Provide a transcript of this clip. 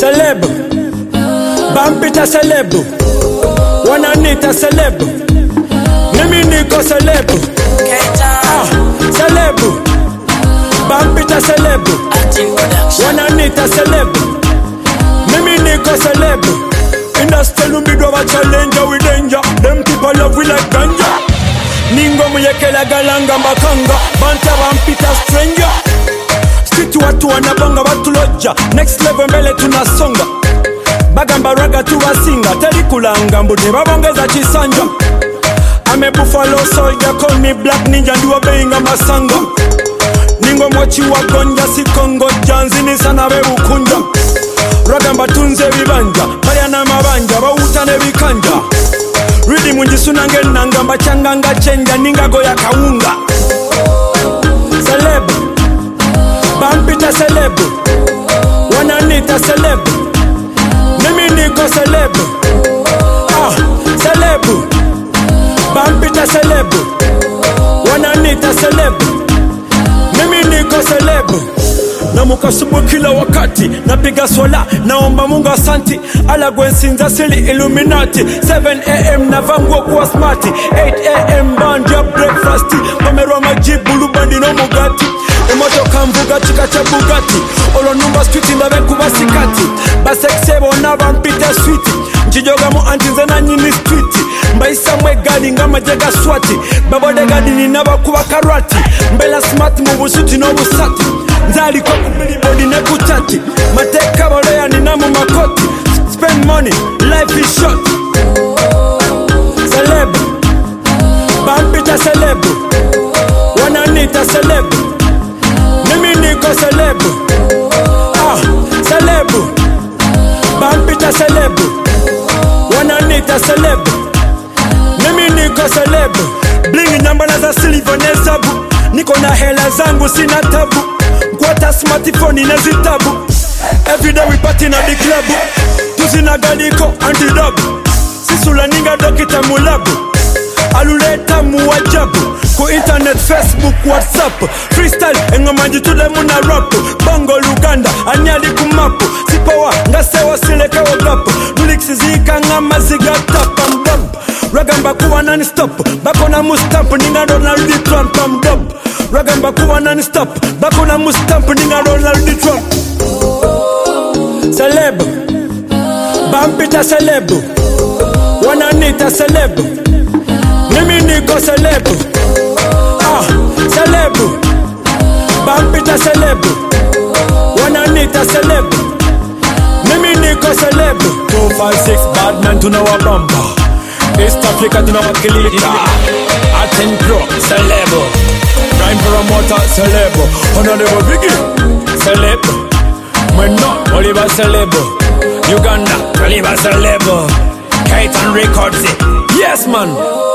celeb, Bampita celeb, Wananita celeb, Mimi niko celeb, celeb, Bampita celeb, Wananita celeb, Mimi niko celeb. Industry lumidwa wa challenge with danger. Them people love we like ganja. Ningo muyekela galanga makanga. Banta Bampita stranger. Street watu wanabonga watu loja. Next level mbele tunasonga. Bagamba raga tuwasinga. Telikulanga mbute babongeza chisanja. I'm a buffalo soldier, call me black ninja. Ndu obeyinga masanga. Ningo mochi wa gonja si Kongo janzini sana we ukunja. Ragamba tunze vibanja, bayana mabanja, bautane vikanja. Ridi munjisunange nangamba changanga chenja ningago ya kaunga. Celeb, Bampita celeb, Wananita celeb, Mimi niko celeb. Celeb, Bampita celeb, Wananita celeb, Mimi niko celeb. Na mukasubu kila wakati napiga swala naomba Mungu asanti ala gwensinza sili Illuminati 7 AM na vango kwa smarti 8 AM banja breakfast mamerwa majibu lubandi no mugati emoto kambuga chika cha Bugatti olo numba street ndabe kubasikati baseksebo na Bampita sweet njijoga mu antinze na nyini street mbaisa mwegali ngama jega swati babode gadi ni naba kuba karati mbela smart mu busuti no busati Nzali kwa kubili body ne kutati mateka boloya ni namu makoti spend money, life is short. Celeb, Bampita celeb, Wananita celeb, Mimi niko celeb. Celeb, Bampita celeb, Wananita celeb, Mimi niko celeb. Blingi nyamba na za silver nesabu niko na hela zangu sina tabu. Kwata smartphone ina zitabu. Everyday we party na the club. Tuzina galiko anti-dub. Sisula ninga dokita mulabu. Aluleta muwajabu. Ku internet, Facebook, WhatsApp. Freestyle, engomanji tule muna rap. Bongo Luganda, anyali kumapu. Sipawa, ngasewa sileke wagapu. Nuliksi zika ngama zigata pam-dub. Ragamba kuwa non-stop. Bako na mustamp, ninga Donald Trump pam-dub. Ragamba kuwa non-stop. Bako na mustamp, ninga Donald Trump. Celeb, Bampita celeb, Wananita celeb, Mimi niko celeb. Celeb, Bampita celeb, Wananita celeb, Mimi niko celeb. 256 bad man to know a bumper. East Africa to know a kilita. Aten Pro celeb, Prime promoter celeb, Honorable Biggie celeb. Mweno, Oliver celeb, Uganda, Oliver celeb, Kaitan Records, yes man.